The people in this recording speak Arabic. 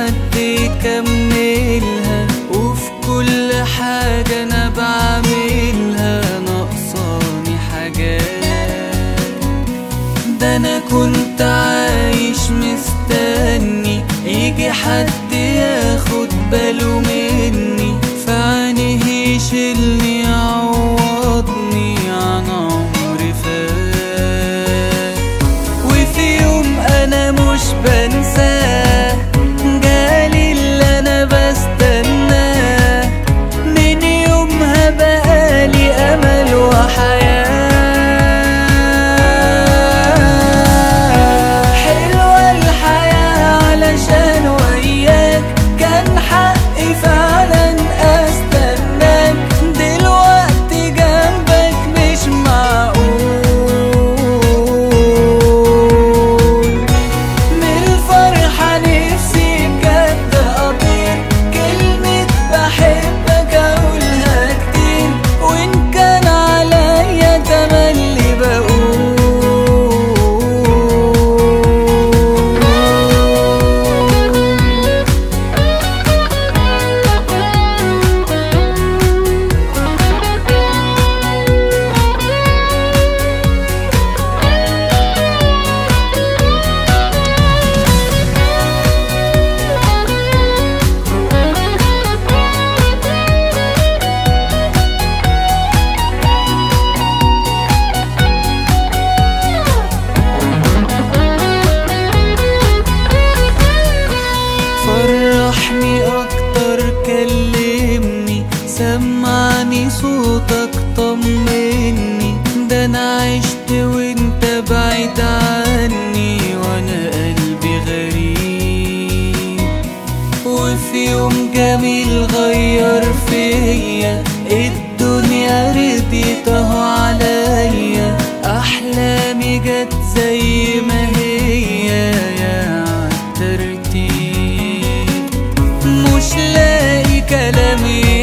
حد يكملها، وفي كل حاجة أنا بعملها ناقصاني حاجات. ده أنا كنت عايش مستني يجي حد ياخد باله مني، في عينيه يشيلني يعوضني عن عمري فات. وفي يوم أنا مش بنساه، جالي اللي أنا بستناه، من يومها بقالي أمل وحياة. حلوة الحياة علشان وياك، كان حقي فعلا أستناك، دلوقتي جنبك مش معقول. من الفرحة نفسي بجد أطير، كلمة بحبك أقولها كتير، وإن كان عليا تملي بقول. فرحني أكتر، كلمني، سمعني صوتك، طمني. ده أنا عشت وانت بعيد عني، وانا قلبي غريب. وفي يوم جميل غير فيا، الدنيا رديت اهو عليا، أحلامي جت زي ما هي يا عالترتيب. مش لاقي كلام